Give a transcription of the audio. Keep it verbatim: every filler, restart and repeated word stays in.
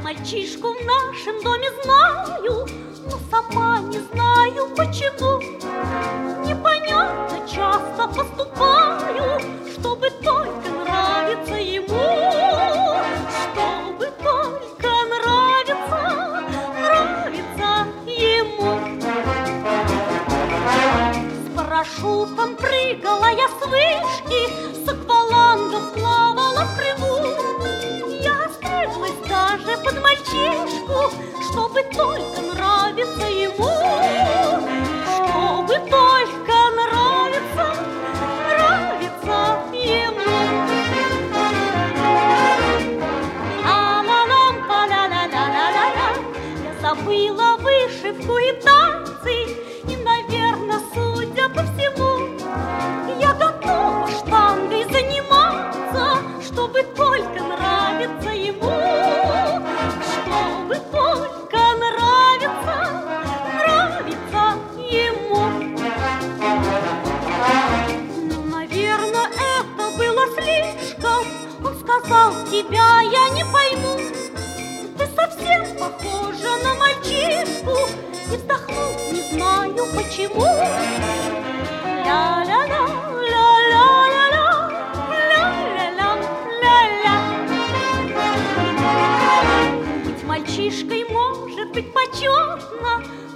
мальчишку в нашем доме знаю, но сама не знаю почему. Непонятно часто поступаю, чтобы только нравиться ему. Чтобы только нравиться, нравиться ему. С парашютом прыгала я с вышки, с аквалангом плавала в Крыму. Я стриглась даже под мальчишку, чтобы только нравиться ему. Чтобы только нравиться, нравиться ему. А-ла-лам-па-ля-ля-ля-ля-ля-ля. Я забыла вышивку и танцы, и, наверное, судя по всему, я готова штангой заниматься, чтобы только нравиться ему. Чтобы только нравиться, нравиться ему. Ну, наверное, это было слишком. Он сказал: тебя я не пойму. Ты совсем похожа на мальчишку. И вздохнул, не знаю почему. Ля-ля-ля, ля-ля-ля-ля, ля-ля-ля, ля-ля. Быть мальчишкой может быть почетно,